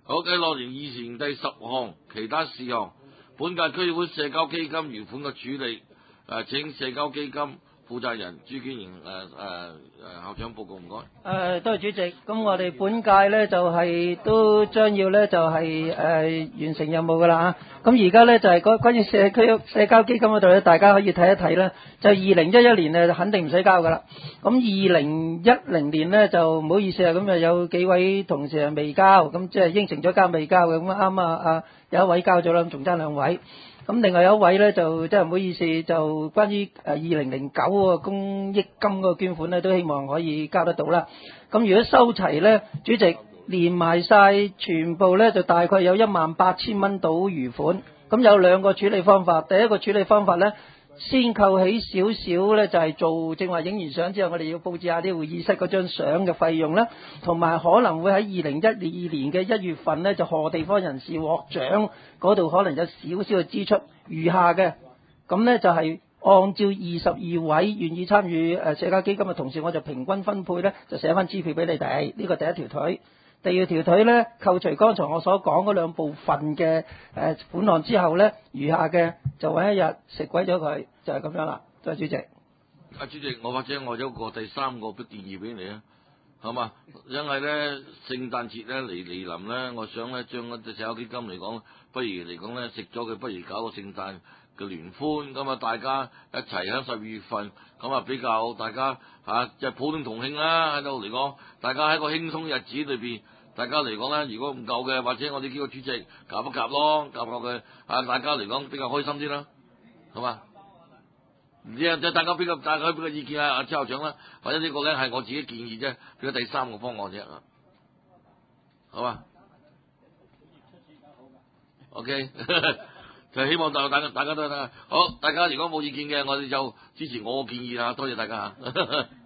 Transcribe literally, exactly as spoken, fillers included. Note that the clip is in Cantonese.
好，繼落嚟議事第十項其他事項，本屆區議會社交基金餘款嘅處理，誒、呃、請社交基金負責人朱堅瑩誒誒誒校長報告，唔該。誒、 呃，多謝主席。咁我哋本屆咧就係、是、都將要咧就係、是、誒、呃、完成任務噶啦嚇。咁而家咧就係、是、關關於社區社交基金嗰度咧，大家可以睇一睇啦。就二零一一年咧肯定唔使交噶啦。咁二零一零年咧就唔好意思啊，咁啊有幾位同事係未交，咁即係應承咗交未交嘅，咁啱啊啊有一位交咗啦，仲爭兩位。咁另外有一位咧就真係唔好意思，就關於誒二零零九個公益金嗰個捐款咧，都希望可以交得到啦。咁如果收齊咧，主席連埋晒全部咧，就大概有一萬八千蚊到餘款。咁有兩個處理方法，第一個處理方法咧，先扣起少少咧，就係做正話影完相之後，我哋要佈置下啲會議室嗰張相嘅費用啦，同埋可能會喺二零一二年嘅一月份咧，就賀地方人士獲獎嗰度可能有少少嘅支出，餘下嘅咁咧就係按照二十二位願意參與誒社交基金嘅同事，我就平均分配咧，就寫翻支票俾你哋。呢個第一條腿。第二條腿咧，扣除剛才我所講嗰兩部分嘅誒款項之後咧，餘下嘅就揾一日食鬼咗佢，就係、是、咁樣啦。多謝主席。 阿主席，我或者我有個第三個建議俾你啊，係嘛？因為咧聖誕節咧嚟嚟臨咧，我想咧將嗰隻社交基金嚟講，不如嚟講咧食咗佢，不如搞個聖誕嘅聯歡，咁啊大家一齊喺十二月份，咁啊比較大家嚇即係普天同慶啦喺度嚟講，大家喺個輕鬆日子裏邊。大家嚟講咧，如果唔夠嘅，或者我哋幾個主席夾一夾咯，夾夾佢啊！大家嚟講比較開心啲啦，好嘛？唔知啊，即係大家比較大家俾個意見啊，阿周校長啦，或者呢個咧係我自己建議啫，俾個第三個方案啫，好嘛 ？OK， 就希望大大家大家都得好，大家如果冇意見嘅，我哋就支持我嘅建議啊！多謝大家嚇。